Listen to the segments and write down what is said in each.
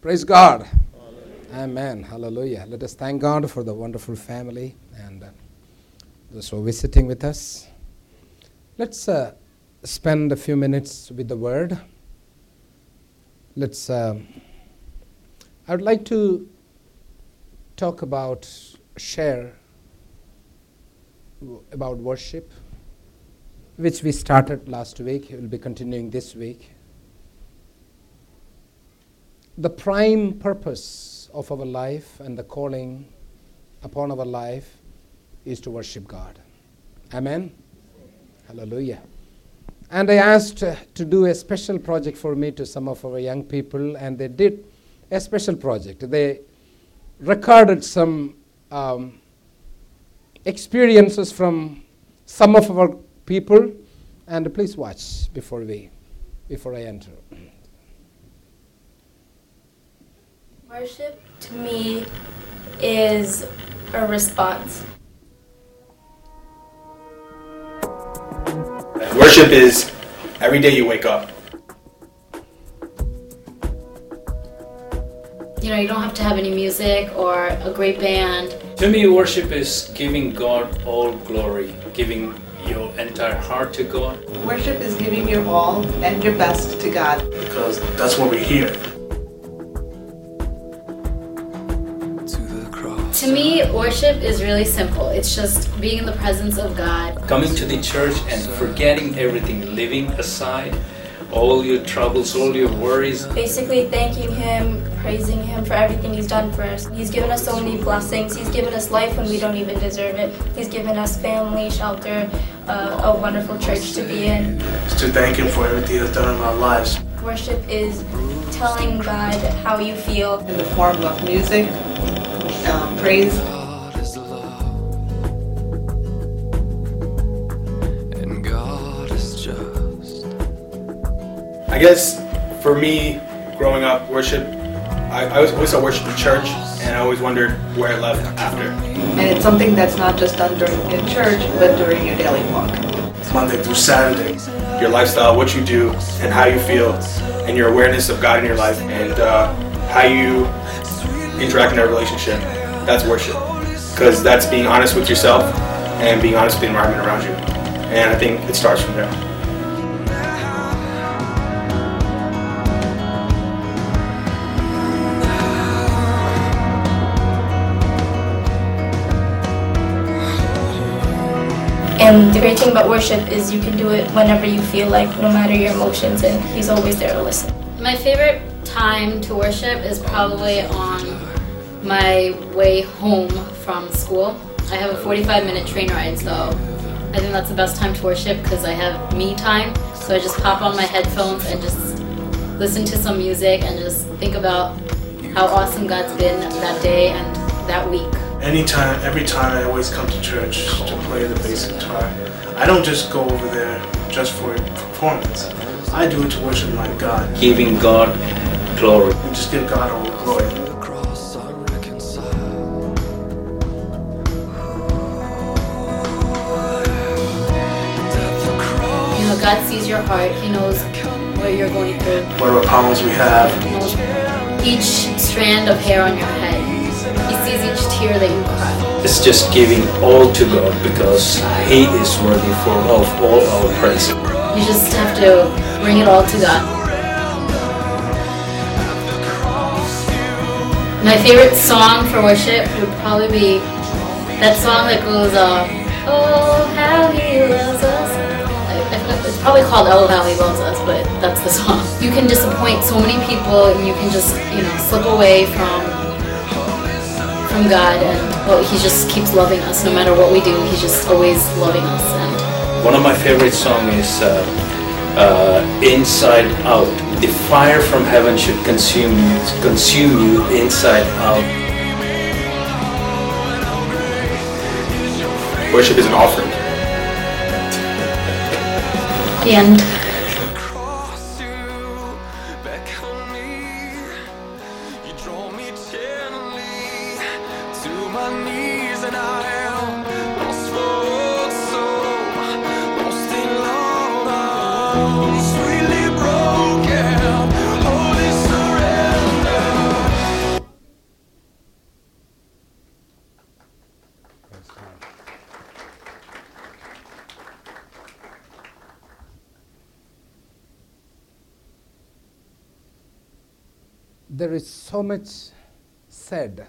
Praise God. Amen. Hallelujah. Let us thank God for the wonderful family and those who are visiting with us. Let's spend a few minutes with the Word. I would like to share about worship, which we started last week. We will be continuing this week. The prime purpose of our life and the calling upon our life is to worship God. Amen? Hallelujah. And I asked to do a special project for me to some of our young people, and they did a special project. They recorded some experiences from some of our people, and please watch before I enter. Worship to me is a response. Worship is every day you wake up. You don't have to have any music or a great band. To me, worship is giving God all glory, giving your entire heart to God. Worship is giving your all and your best to God. Because that's what we're here. To me, worship is really simple. It's just being in the presence of God. Coming to the church and forgetting everything, leaving aside all your troubles, all your worries. Basically thanking Him, praising Him for everything He's done for us. He's given us so many blessings. He's given us life when we don't even deserve it. He's given us family, shelter, a wonderful church to be in. It's to thank Him for everything He's done in our lives. Worship is telling God how you feel. In the form of music, praise. I guess for me, growing up, worship, I always saw worship in church, and I always wondered where it left after. And it's something that's not just done in church, but during your daily walk. Monday through Saturday, your lifestyle, what you do, and how you feel, and your awareness of God in your life, and how you interact in that relationship. That's worship. Because that's being honest with yourself and being honest with the environment around you. And I think it starts from there. And the great thing about worship is you can do it whenever you feel like, no matter your emotions, and He's always there to listen. My favorite time to worship is probably on my way home from school. I have a 45-minute train ride, so I think that's the best time to worship because I have me time. So I just pop on my headphones and just listen to some music and just think about how awesome God's been that day and that week. Anytime, every time I always come to church to play the bass guitar. I don't just go over there just for a performance. I do it to worship my God. Giving God glory. We just give God all the glory. God sees your heart. He knows what you're going through. Whatever problems we have. He knows each strand of hair on your head. He sees each tear that you cry. It's just giving all to God because He is worthy of all our praise. You just have to bring it all to God. My favorite song for worship would probably be that song that goes, oh, how He loves us. It's probably called Oh How He Loves Us, but that's the song. You can disappoint so many people and you can just, slip away from God, and He just keeps loving us. No matter what we do, He's just always loving us. And one of my favorite songs is Inside Out. The fire from heaven should consume you inside out. Worship is an offering. The end. Sweetly broken, holy surrender. there is so much said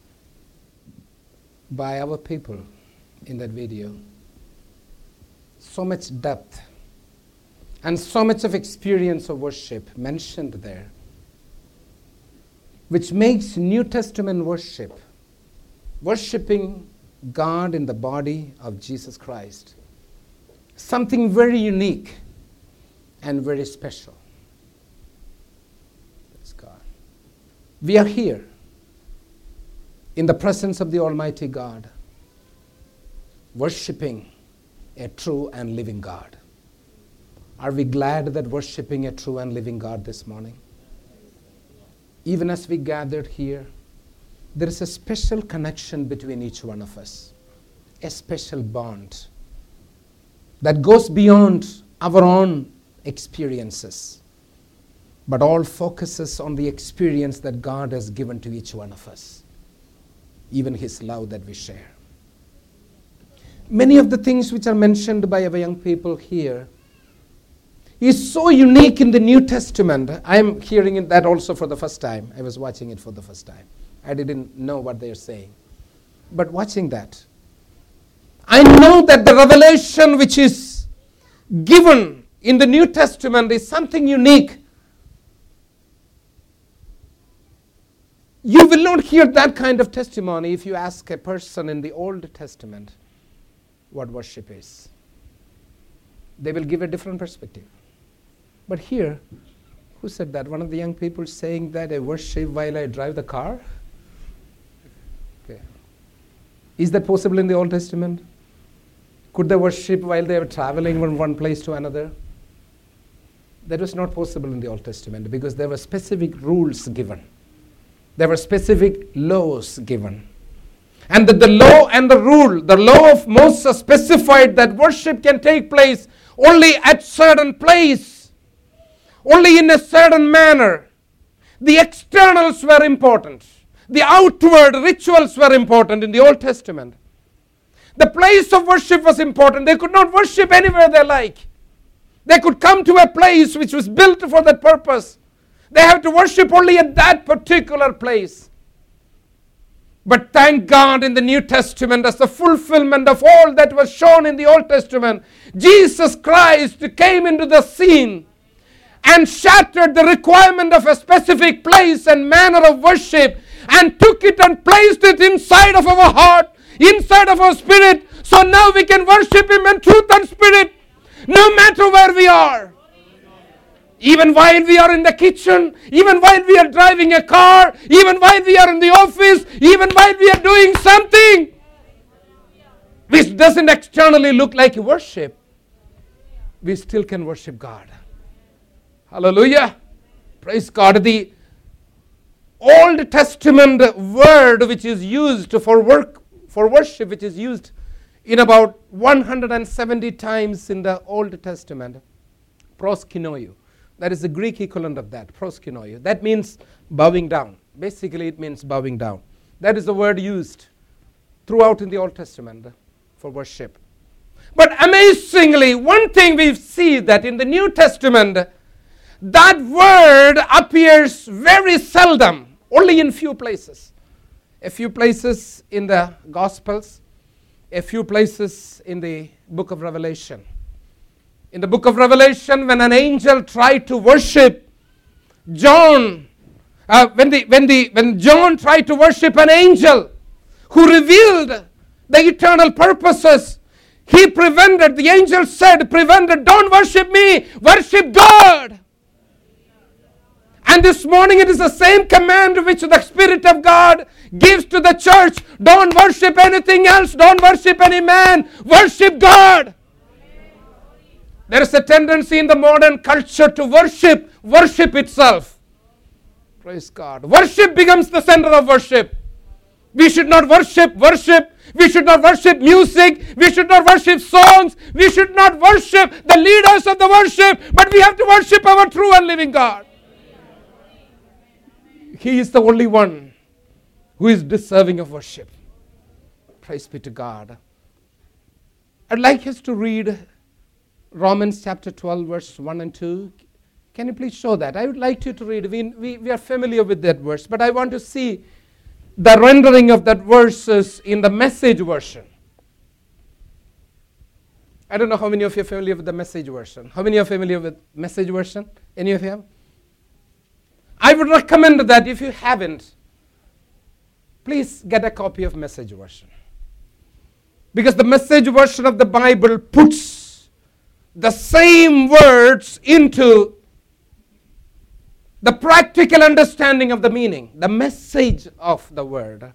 by our people in that video. So much depth and so much of experience of worship mentioned there, which makes New Testament worship, worshiping God in the body of Jesus Christ, something very unique and very special. Praise God. We are here in the presence of the Almighty God, worshiping a true and living God. Are we glad that worshiping a true and living God this morning? Even as we gathered here, there is a special connection between each one of us, a special bond that goes beyond our own experiences, but all focuses on the experience that God has given to each one of us, even His love that we share. Many of the things which are mentioned by our young people here is so unique in the New Testament. I am hearing that also for the first time. I was watching it for the first time. I didn't know what they are saying. But watching that, I know that the revelation which is given in the New Testament is something unique. You will not hear that kind of testimony if you ask a person in the Old Testament what worship is. They will give a different perspective. But here, who said that? One of the young people saying that I worship while I drive the car? Okay. Is that possible in the Old Testament? Could they worship while they were traveling from one place to another? That was not possible in the Old Testament because there were specific rules given. There were specific laws given. And the law and the rule, the law of Moses specified that worship can take place only at certain place, only in a certain manner. The externals were important. The outward rituals were important in the Old Testament. The place of worship was important. They could not worship anywhere they like. They could come to a place which was built for that purpose. They have to worship only at that particular place. But thank God in the New Testament, as the fulfillment of all that was shown in the Old Testament, Jesus Christ came into the scene and shattered the requirement of a specific place and manner of worship and took it and placed it inside of our heart, inside of our spirit, so now we can worship Him in truth and spirit, no matter where we are. Even while we are in the kitchen, even while we are driving a car, even while we are in the office, even while we are doing something which doesn't externally look like worship, we still can worship God. Hallelujah. Praise God. The Old Testament word which is used for worship, which is used in about 170 times in the Old Testament, proskinoio. That is the Greek equivalent of that, proskinoio. That means bowing down. Basically, it means bowing down. That is the word used throughout in the Old Testament for worship. But amazingly, one thing we see that in the New Testament, that word appears very seldom, only in few places. A few places in the Gospels, a few places in the book of Revelation. In the book of Revelation, when an angel tried to worship John, when John tried to worship an angel who revealed the eternal purposes, the angel said, don't worship me, worship God. And this morning it is the same command which the Spirit of God gives to the church. Don't worship anything else, don't worship any man, worship God. There is a tendency in the modern culture to worship itself. Praise God. Worship becomes the center of worship. We should not worship. We should not worship music. We should not worship songs. We should not worship the leaders of the worship. But we have to worship our true and living God. He is the only one who is deserving of worship. Praise be to God. I'd like us to read Romans chapter 12, verse 1 and 2. Can you please show that? I would like you to read. We are familiar with that verse, but I want to see the rendering of that verses in the Message version. I don't know how many of you are familiar with the Message version. How many are familiar with Message version? Any of you? I would recommend that if you haven't, please get a copy of Message version. Because the Message version of the Bible puts the same words into the practical understanding of the meaning, the message of the word.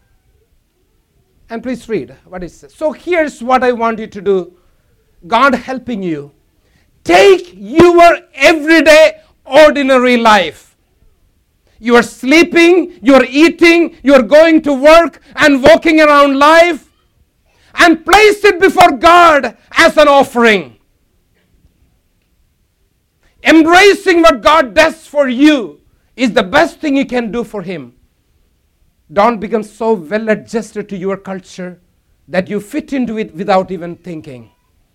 And please read what it says. So here's what I want you to do. God helping you. Take your everyday, ordinary life. You are sleeping, you are eating, you are going to work and walking around life, and place it before God as an offering. Embracing what God does for you is the best thing you can do for Him. Don't become so well adjusted to your culture that you fit into it without even thinking.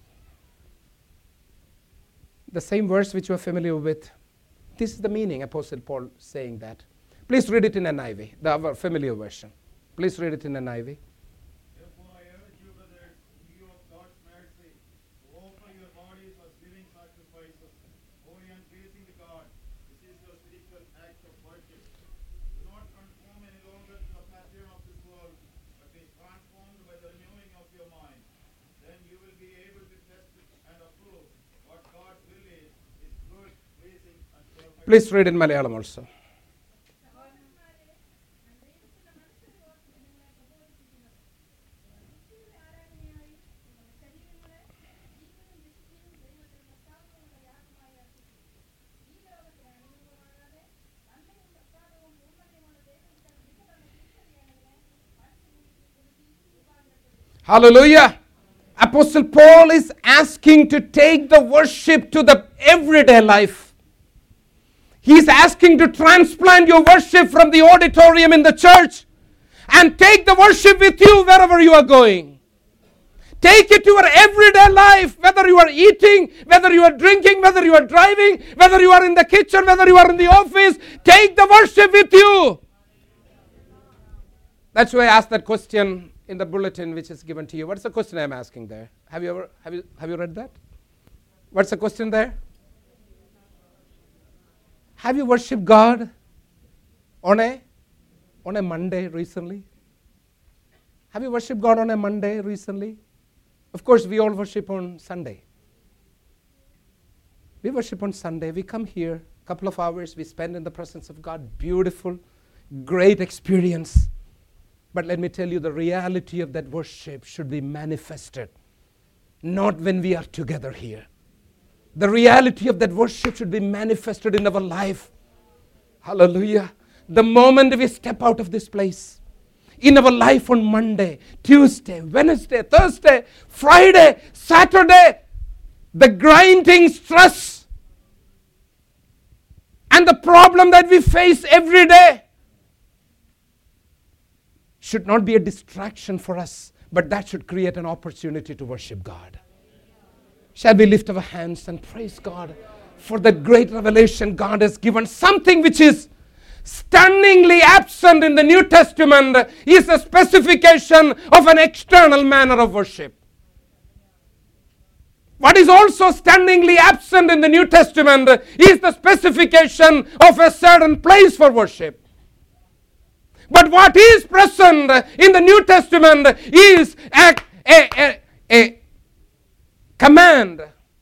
The same verse which you are familiar with. This is the meaning, Apostle Paul saying that. Please read it in NIV, the familiar version. Please read it in NIV. Therefore I urge you, brothers, in view of God's mercy, to offer your bodies as living sacrifices, holy and pleasing to God. This is your spiritual act of worship. Do not conform any longer to the pattern of this world, but be transformed by the renewing of your mind. Then you will be able to test and approve what God's will is good, pleasing, and perfect. Please read in Malayalam also. Hallelujah. Apostle Paul is asking to take the worship to the everyday life. He's asking to transplant your worship from the auditorium in the church and take the worship with you wherever you are going. Take it to your everyday life, whether you are eating, whether you are drinking, whether you are driving, whether you are in the kitchen, whether you are in the office. Take the worship with you. That's why I asked that question in the bulletin which is given to you. What's the question I'm asking there? Have you read that? What's the question there? Have you worshipped God on a Monday recently? Have you worshipped God on a Monday recently? Of course, we all worship on Sunday. We worship on Sunday. We come here, a couple of hours, we spend in the presence of God. Beautiful, great experience. But let me tell you, the reality of that worship should be manifested, not when we are together here. The reality of that worship should be manifested in our life. Hallelujah. The moment we step out of this place, in our life on Monday, Tuesday, Wednesday, Thursday, Friday, Saturday, the grinding stress and the problem that we face every day should not be a distraction for us, but that should create an opportunity to worship God. Shall we lift our hands and praise God for the great revelation God has given? Something which is stunningly absent in the New Testament is a specification of an external manner of worship. What is also stunningly absent in the New Testament is the specification of a certain place for worship. But what is present in the New Testament is a command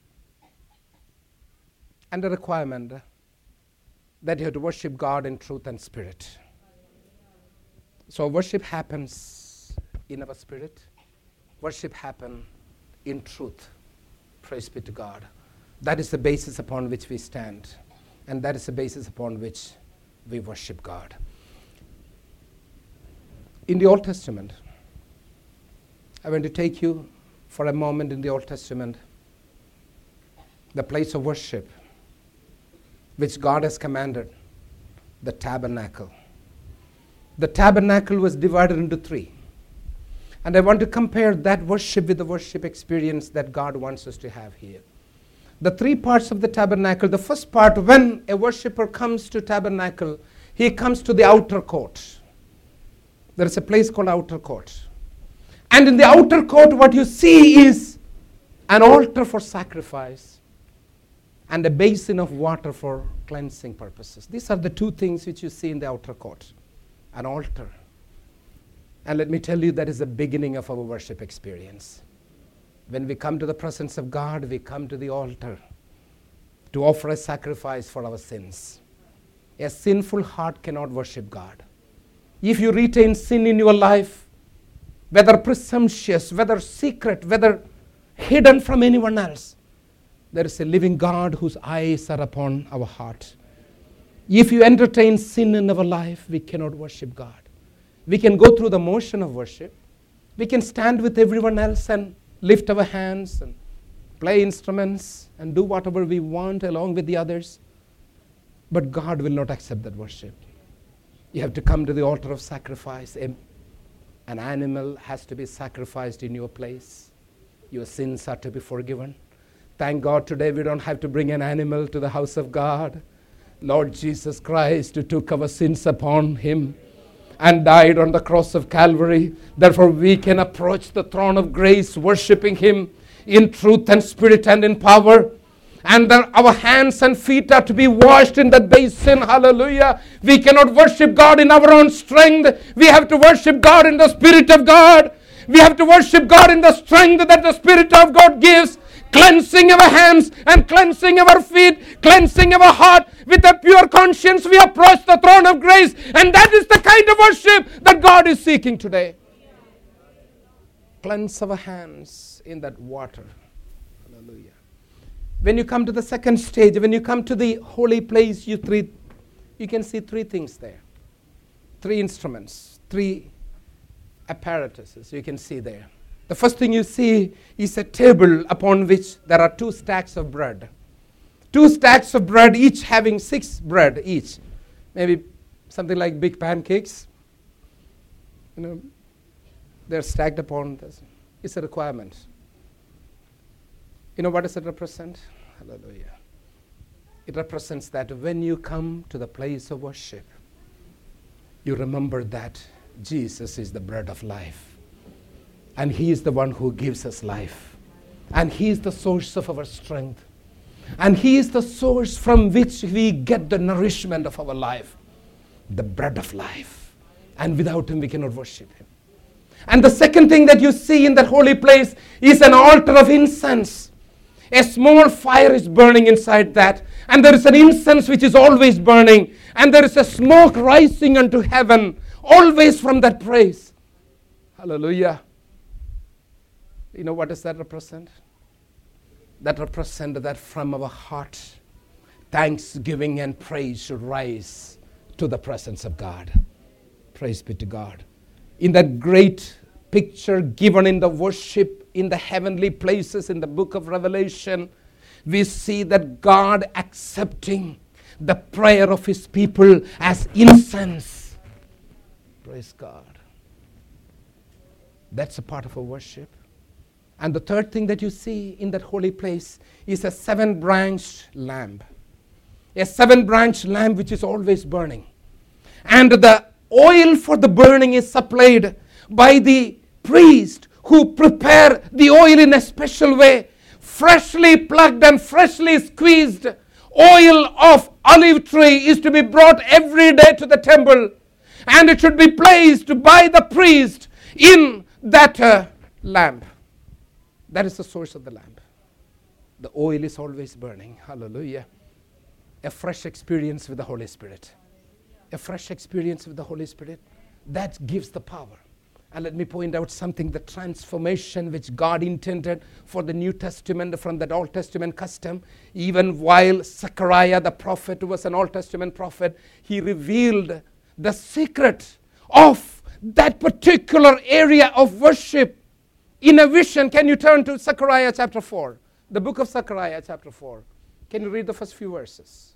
and a requirement that you have to worship God in truth and spirit. So worship happens in our spirit. Worship happens in truth. Praise be to God. That is the basis upon which we stand. And that is the basis upon which we worship God. In the Old Testament, I want to take you for a moment in the Old Testament, the place of worship which God has commanded, the tabernacle. The tabernacle was divided into three. And I want to compare that worship with the worship experience that God wants us to have here. the three parts of the tabernacle. The first part, when a worshiper comes to tabernacle, he comes to the outer court. There is a place called outer court. And in the outer court, what you see is an altar for sacrifice and a basin of water for cleansing purposes. These are the two things which you see in the outer court. An altar. And let me tell you, that is the beginning of our worship experience. When we come to the presence of God, we come to the altar to offer a sacrifice for our sins. A sinful heart cannot worship God. If you retain sin in your life, whether presumptuous, whether secret, whether hidden from anyone else, there is a living God whose eyes are upon our heart. If you entertain sin in our life, we cannot worship God. We can go through the motion of worship. We can stand with everyone else and lift our hands and play instruments and do whatever we want along with the others. But God will not accept that worship. You have to come to the altar of sacrifice. An animal has to be sacrificed in your place. Your sins are to be forgiven. Thank God today we don't have to bring an animal to the house of God. Lord Jesus Christ, who took our sins upon him and died on the cross of Calvary. Therefore we can approach the throne of grace worshiping him in truth and spirit and in power. And our hands and feet are to be washed in that basin. Hallelujah. We cannot worship God in our own strength. We have to worship God in the Spirit of God. We have to worship God in the strength that the Spirit of God gives. Cleansing our hands and cleansing our feet, cleansing our heart. With a pure conscience we approach the throne of grace. And that is the kind of worship that God is seeking today. Cleanse our hands in that water. Hallelujah. When you come to the second stage, when you come to the holy place, you can see three things there. Three instruments, three apparatuses you can see there. The first thing you see is a table upon which there are 2 stacks of bread. 2 stacks of bread, each having 6 bread each. Maybe something like big pancakes. They're stacked upon this. It's a requirement. You know what does it represent? Hallelujah. It represents that when you come to the place of worship, you remember that Jesus is the bread of life. And he is the one who gives us life. And he is the source of our strength. And he is the source from which we get the nourishment of our life. The bread of life. And without him we cannot worship him. And the second thing that you see in that holy place is an altar of incense. A small fire is burning inside that. And there is an incense which is always burning. And there is a smoke rising unto heaven. Always from that praise. Hallelujah. You know what does that represent? That represents that from our heart, thanksgiving and praise should rise to the presence of God. Praise be to God. In that great picture given in the worship in the heavenly places in the book of Revelation, we see that God accepting the prayer of his people as incense. Praise God. That's a part of our worship. And the third thing that you see in that holy place is a 7-branched lamp. A 7-branched lamp which is always burning. And the oil for the burning is supplied by the priest who prepare the oil in a special way. Freshly plucked and freshly squeezed oil of olive tree is to be brought every day to the temple. And it should be placed by the priest in that lamp. That is the source of the lamp. The oil is always burning. Hallelujah. A fresh experience with the Holy Spirit. A fresh experience with the Holy Spirit. That gives the power. And let me point out something, the transformation which God intended for the New Testament from that Old Testament custom. Even while Zechariah the prophet, who was an Old Testament prophet, he revealed the secret of that particular area of worship. In a vision, can you turn to Zechariah chapter 4? The book of Zechariah chapter 4. Can you read the first few verses?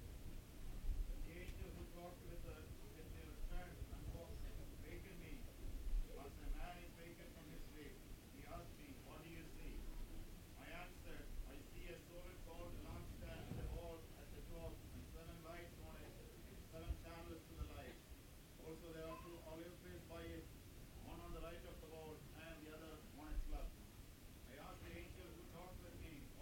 The angel who talked with us in their stand unboxed, wakened me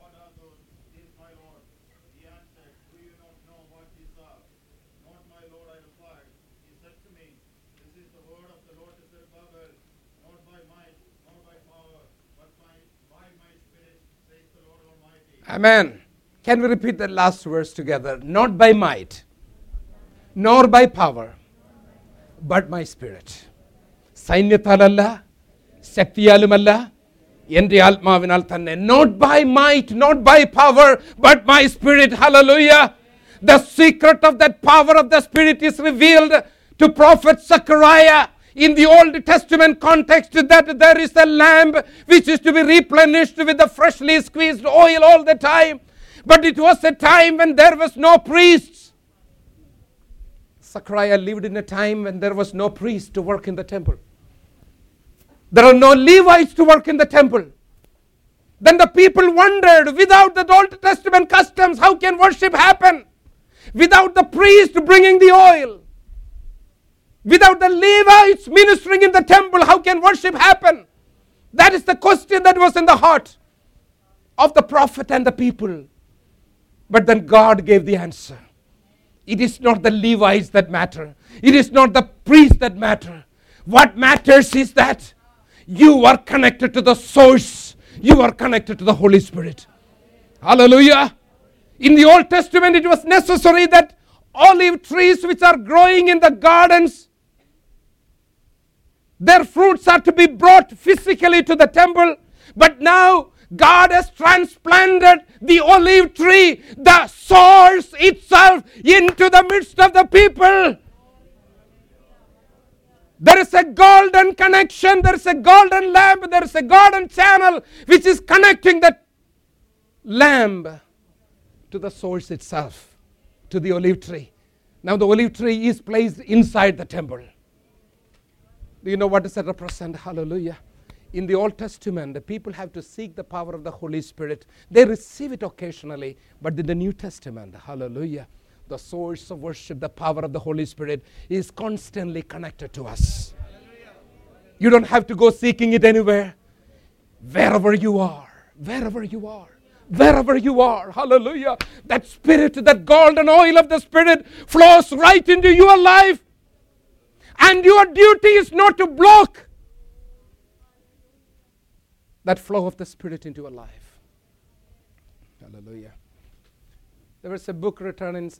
what are those things, my Lord? He answered, do you not know what these are? Not my Lord, I replied. He said to me, this is the word of the Lord to Zerubbabel, not by might, nor by power, but by my spirit, says the Lord Almighty. Amen. Can we repeat that last verse together? Not by might, nor by power, but my spirit. സൈന്യത്താലല്ല, ശക്തിയാലുമല്ല, എൻ്റെ ആത്മാവിനാൽ തന്നെ. Not by might, not by power, but my spirit. Hallelujah. The secret of that power of the spirit is revealed to prophet Zechariah in the Old Testament context, that there is a lamp which is to be replenished with the freshly squeezed oil all the time. But it was a time when there was no priests. Zechariah lived in a time when there was no priest to work in the temple. There are no Levites to work in the temple. Then the people wondered, without the Old Testament customs, how can worship happen? Without the priest bringing the oil, without the Levites ministering in the temple, how can worship happen? That is the question that was in the heart of the prophet and the people. But then God gave the answer. It is not the Levites that matter. It is not the priests that matter. What matters is that you are connected to the source. You are connected to the Holy Spirit. Hallelujah. In the Old Testament, it was necessary that olive trees which are growing in the gardens, their fruits are to be brought physically to the temple. But now, God has transplanted the olive tree, the source itself, into the midst of the people. There is a golden connection, there is a golden lamp, there is a golden channel which is connecting that lamp to the source itself, to the olive tree. Now the olive tree is placed inside the temple. Do you know what does that represent? Hallelujah. In the Old Testament, the people have to seek the power of the Holy Spirit. They receive it occasionally, but in the New Testament, hallelujah, the source of worship, the power of the Holy Spirit is constantly connected to us. You don't have to go seeking it anywhere. Wherever you are, wherever you are, wherever you are, hallelujah, that spirit, that golden oil of the Spirit flows right into your life. And your duty is not to block that flow of the Spirit into your life. Hallelujah. There was a book written in,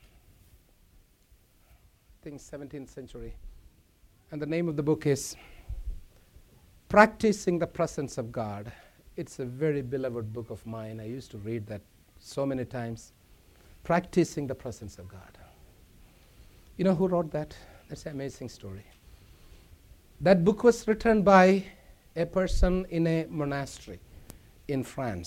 I think, 17th century. And the name of the book is Practicing the Presence of God. It's a very beloved book of mine. I used to read that so many times. Practicing the Presence of God. You know who wrote that? That's an amazing story. That book was written by a person in a monastery in France.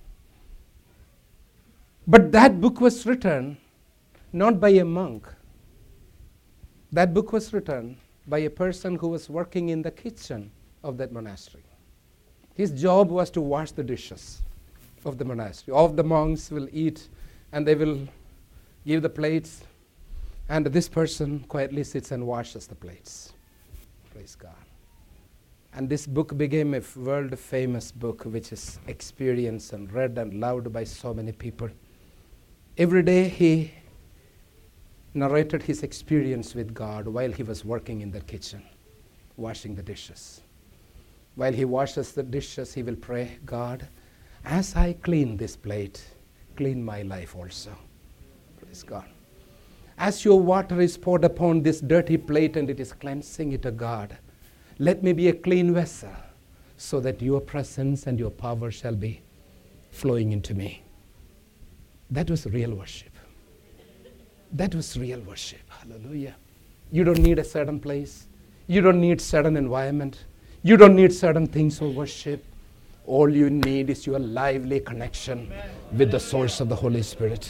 But that book was written not by a monk. That book was written by a person who was working in the kitchen of that monastery. His job was to wash the dishes of the monastery. All the monks will eat and they will give the plates, and this person quietly sits and washes the plates. Praise God. And this book became a world famous book which is experienced and read and loved by so many people. Every day he narrated his experience with God while he was working in the kitchen, washing the dishes. While he washes the dishes, he will pray, God, as I clean this plate, clean my life also. Praise God. As your water is poured upon this dirty plate and it is cleansing it, God, let me be a clean vessel so that your presence and your power shall be flowing into me. That was real worship. That was real worship. Hallelujah. You don't need a certain place. You don't need certain environment. You don't need certain things for worship. All you need is your lively connection with the source of the Holy Spirit.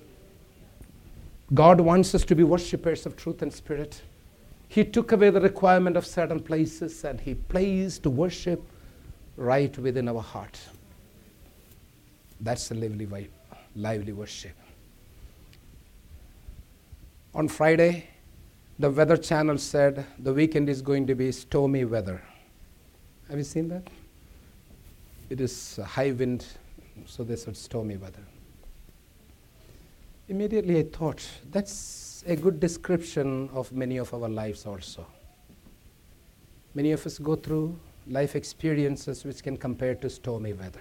God wants us to be worshipers of truth and spirit. He took away the requirement of certain places and he placed worship right within our heart. That's the lively worship. On Friday, the Weather Channel said the weekend is going to be stormy weather. Have you seen that? It is high wind, so this was stormy weather. Immediately I thought, that's a good description of many of our lives also. Many of us go through life experiences which can compare to stormy weather.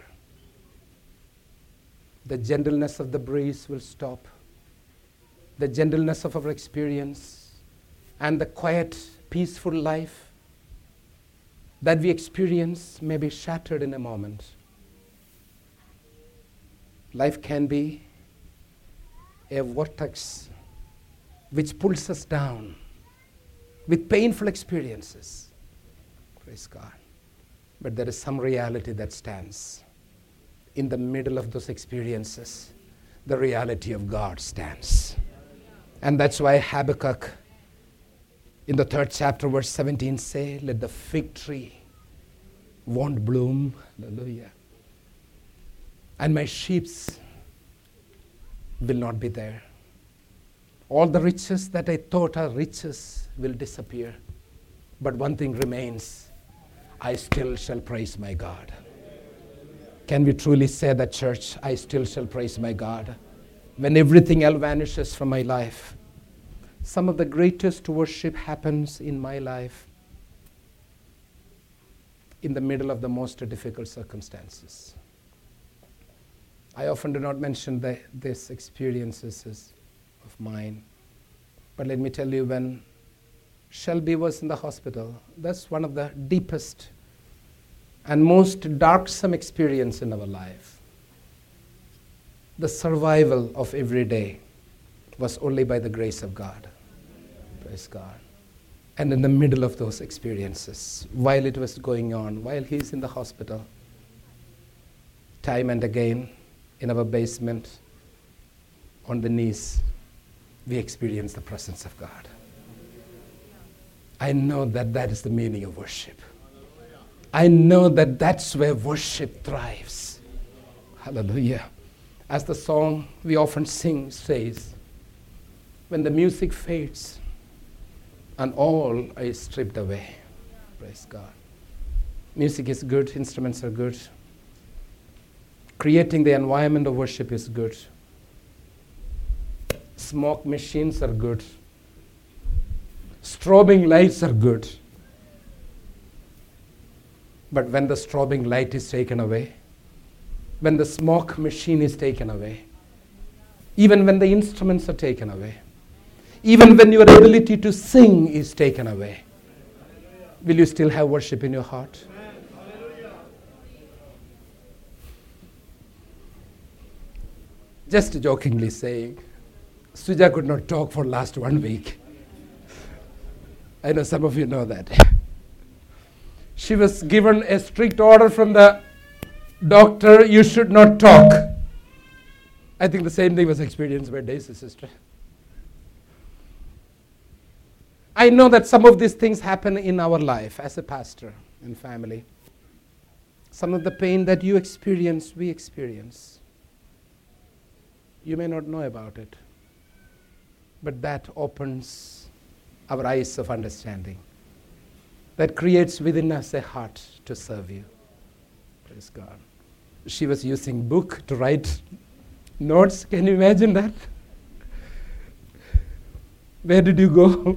The gentleness of the breeze will stop. The gentleness of our experience and the quiet, peaceful life that we experience may be shattered in a moment. Life can be a vortex which pulls us down with painful experiences. Praise God. But there is some reality that stands. In the middle of those experiences, the reality of God stands. And that's why Habakkuk, in the 3rd chapter, verse 17, say, let the fig tree won't bloom. Hallelujah. And my sheep will not be there. All the riches that I thought are riches will disappear. But one thing remains. I still shall praise my God. Can we truly say that, church? I still shall praise my God. When everything else vanishes from my life, some of the greatest worship happens in my life in the middle of the most difficult circumstances. I often do not mention these experiences of mine, but let me tell you, when Shelby was in the hospital, that's one of the deepest and most darksome experience in our life. The survival of every day was only by the grace of God. Praise God. And in the middle of those experiences, while it was going on, while he's in the hospital, time and again, in our basement, on the knees, we experience the presence of God. I know that that is the meaning of worship. I know that that's where worship thrives. Hallelujah. As the song we often sing says, when the music fades and all is stripped away. Praise God. Music is good, instruments are good. Creating the environment of worship is good. Smoke machines are good. Strobing lights are good. But when the strobing light is taken away, when the smoke machine is taken away, even when the instruments are taken away, even when your ability to sing is taken away, will you still have worship in your heart? Just jokingly saying, Suja could not talk for last 1 week. I know some of you know that. She was given a strict order from the doctor, you should not talk. I think the same thing was experienced by Daisy's sister. I know that some of these things happen in our life as a pastor and family. Some of the pain that you experience, we experience. You may not know about it, but that opens our eyes of understanding. That creates within us a heart to serve you. Praise God. She was using book to write notes. Can you imagine that? Where did you go?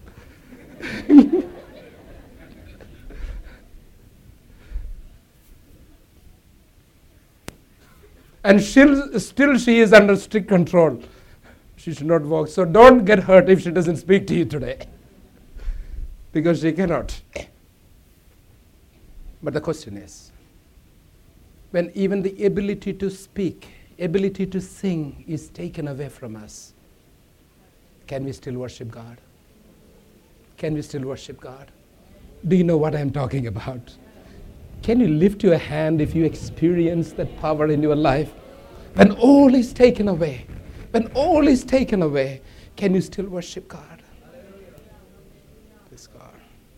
And still she is under strict control. She should not walk. So don't get hurt if she doesn't speak to you today. Because she cannot. But the question is, when even the ability to speak, ability to sing is taken away from us, can we still worship God? Can we still worship God? Do you know what I'm talking about? Can you lift your hand if you experience that power in your life? When all is taken away, when all is taken away, can you still worship God? Praise God.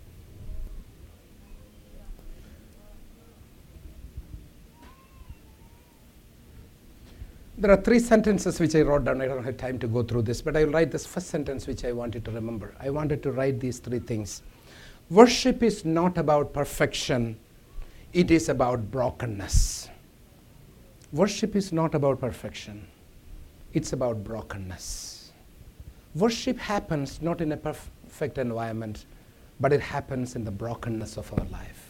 There are 3 sentences which I wrote down. I don't have time to go through this, but I will write this first sentence which I wanted to remember. I wanted to write these 3 things. Worship is not about perfection. It is about brokenness. Worship is not about perfection. It's about brokenness. Worship happens not in a perfect environment, but it happens in the brokenness of our life.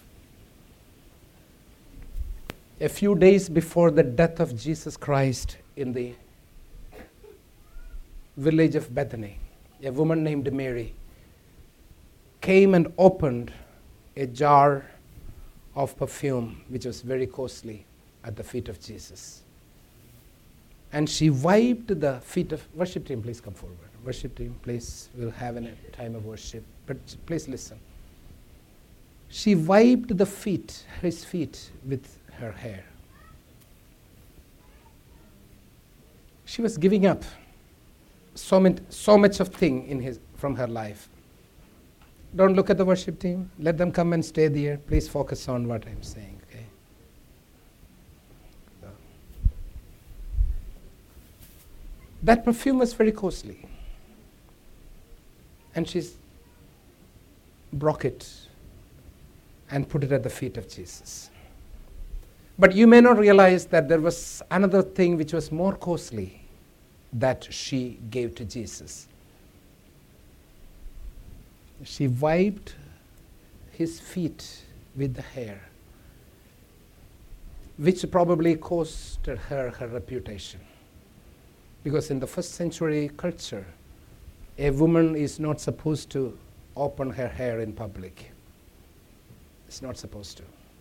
A few days before the death of Jesus Christ in the village of Bethany, a woman named Mary came and opened a jar of perfume, which was very costly, at the feet of Jesus. And she wiped the feet of... Worship team, please come forward. Worship team, please. We'll have a time of worship. But please listen. She wiped his feet with her hair. She was giving up so much of thing from her life. Don't look at the worship team. Let them come and stay there. Please focus on what I'm saying, okay? So. That perfume was very costly. And she broke it and put it at the feet of Jesus. But you may not realize that there was another thing which was more costly that she gave to Jesus. She wiped his feet with the hair, which probably costed her reputation. Because in the first century culture, a woman is not supposed to open her hair in public. It's not supposed to.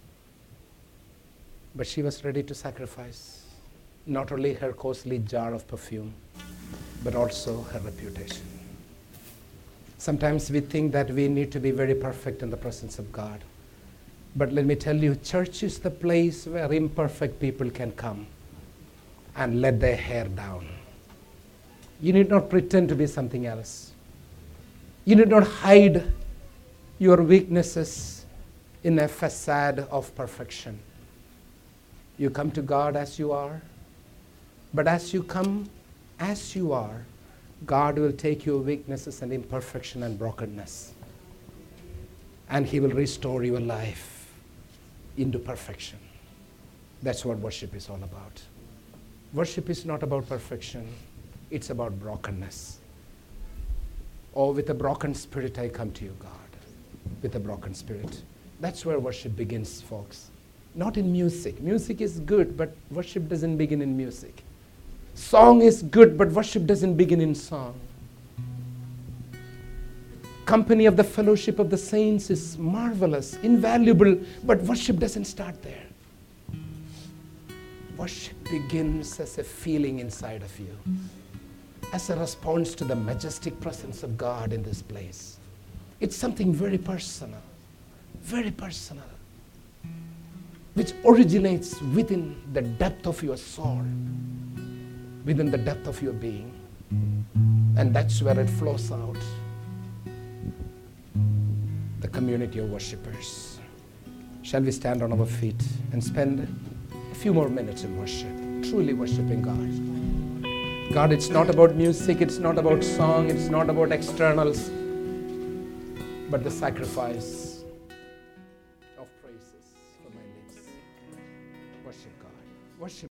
But she was ready to sacrifice not only her costly jar of perfume, but also her reputation. Sometimes we think that we need to be very perfect in the presence of God. But let me tell you, church is the place where imperfect people can come and let their hair down. You need not pretend to be something else. You need not hide your weaknesses in a facade of perfection. You come to God as you are, but as you come as you are, God will take your weaknesses and imperfection and brokenness, and He will restore your life into perfection. That's what worship is all about. Worship is not about perfection. It's about brokenness. Oh, with a broken spirit I come to you, God. With a broken spirit. That's where worship begins, folks. Not in music. Music is good, but worship doesn't begin in music. Song is good, but worship doesn't begin in song. Company of the fellowship of the saints is marvelous, invaluable, but worship doesn't start there. Worship begins as a feeling inside of you, as a response to the majestic presence of God in this place. It's something very personal, which originates within the depth of your soul, within the depth of your being. And that's where it flows out. The community of worshipers. Shall we stand on our feet and spend a few more minutes in worship, truly worshiping God? God, it's not about music, it's not about song, it's not about externals, but the sacrifice of praises from my lips. Worship God. Worship